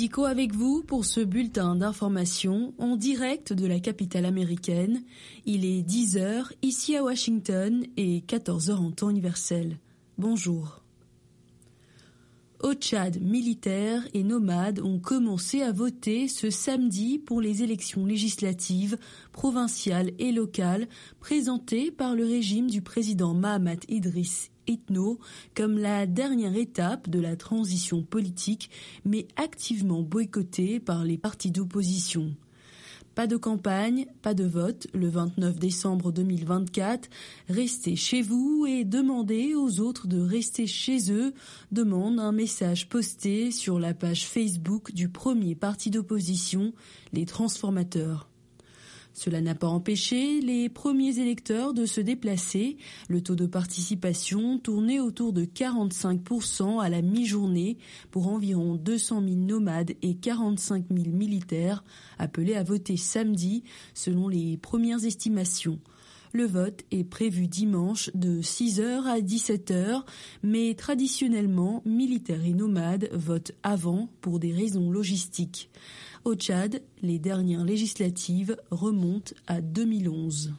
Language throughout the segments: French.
Chico avec vous pour ce bulletin d'information en direct de la capitale américaine. Il est 10h ici à Washington et 14h en temps universel. Bonjour. Au Tchad, militaires et nomades ont commencé à voter ce samedi pour les élections législatives, provinciales et locales présentées par le régime du président Mahamat Idriss Itno comme la dernière étape de la transition politique, mais activement boycottée par les partis d'opposition. Pas de campagne, pas de vote le 29 décembre 2024. Restez chez vous et demandez aux autres de rester chez eux, demande un message posté sur la page Facebook du premier parti d'opposition, les Transformateurs. Cela n'a pas empêché les premiers électeurs de se déplacer. Le taux de participation tournait autour de 45% à la mi-journée pour environ 200 000 nomades et 45 000 militaires appelés à voter samedi selon les premières estimations. Le vote est prévu dimanche de 6h à 17h, mais traditionnellement, militaires et nomades votent avant pour des raisons logistiques. Au Tchad, les dernières législatives remontent à 2011.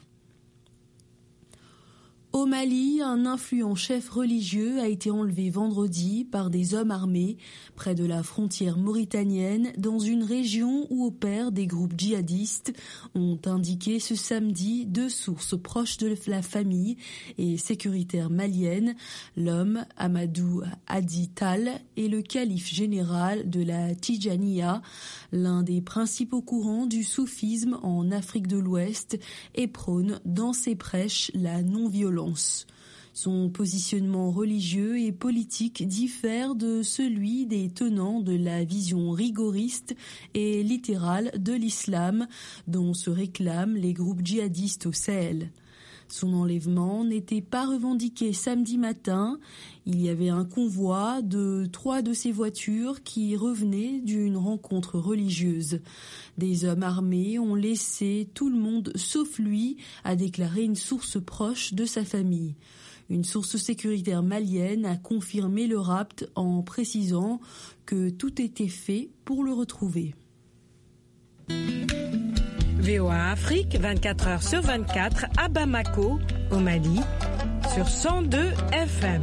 Au Mali, un influent chef religieux a été enlevé vendredi par des hommes armés près de la frontière mauritanienne dans une région où opèrent des groupes djihadistes, ont indiqué ce samedi deux sources proches de la famille et sécuritaire malienne. L'homme, Amadou Hadi Tal, est le calife général de la Tijaniya, l'un des principaux courants du soufisme en Afrique de l'Ouest, et prône dans ses prêches la non-violence. Son positionnement religieux et politique diffère de celui des tenants de la vision rigoriste et littérale de l'islam dont se réclament les groupes djihadistes au Sahel. Son enlèvement n'était pas revendiqué samedi matin. Il y avait un convoi de 3 de ses voitures qui revenaient d'une rencontre religieuse. Des hommes armés ont laissé tout le monde sauf lui, a déclaré une source proche de sa famille. Une source sécuritaire malienne a confirmé le rapt en précisant que tout était fait pour le retrouver. VOA Afrique, 24 heures sur 24, à Bamako, au Mali, sur 102 FM.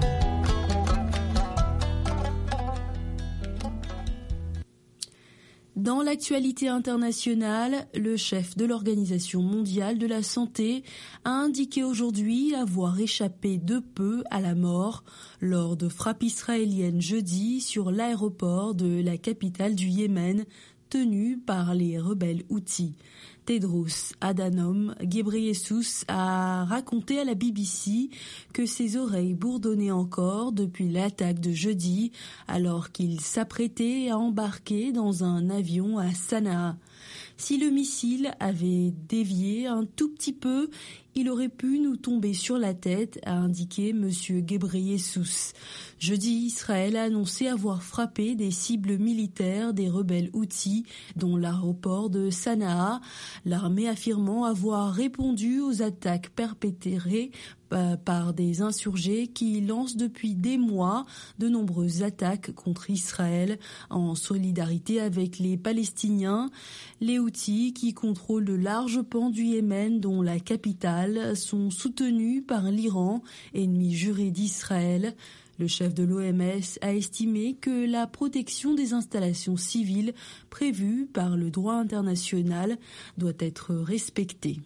Dans l'actualité internationale, le chef de l'Organisation mondiale de la santé a indiqué aujourd'hui avoir échappé de peu à la mort lors de frappes israéliennes jeudi sur l'aéroport de la capitale du Yémen, tenu par les rebelles Houthis. Tedros Adhanom Ghebreyesus a raconté à la BBC que ses oreilles bourdonnaient encore depuis l'attaque de jeudi alors qu'il s'apprêtait à embarquer dans un avion à Sanaa. Si le missile avait dévié un tout petit peu, il aurait pu nous tomber sur la tête, a indiqué M. Ghebreyesus. Jeudi, Israël a annoncé avoir frappé des cibles militaires des rebelles Houthis, dont l'aéroport de Sanaa, l'armée affirmant avoir répondu aux attaques perpétrées par des insurgés qui lancent depuis des mois de nombreuses attaques contre Israël en solidarité avec les Palestiniens. Les Houthis, qui contrôlent de larges pans du Yémen, dont la capitale, sont soutenus par l'Iran, ennemi juré d'Israël. Le chef de l'OMS a estimé que la protection des installations civiles prévues par le droit international doit être respectée.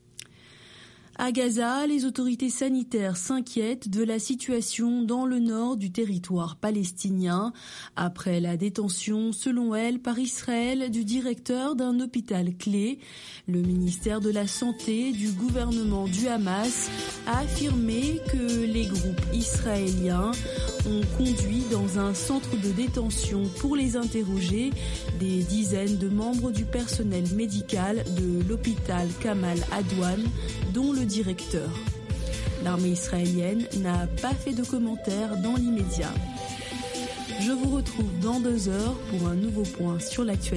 À Gaza, les autorités sanitaires s'inquiètent de la situation dans le nord du territoire palestinien après la détention, selon elles, par Israël du directeur d'un hôpital clé. Le ministère de la Santé du gouvernement du Hamas a affirmé que les groupes israéliens ont conduit dans un centre de détention pour les interroger des dizaines de membres du personnel médical de l'hôpital Kamal Adwan, dont le directeur. L'armée israélienne n'a pas fait de commentaires dans l'immédiat. Je vous retrouve dans 2 heures pour un nouveau point sur l'actualité.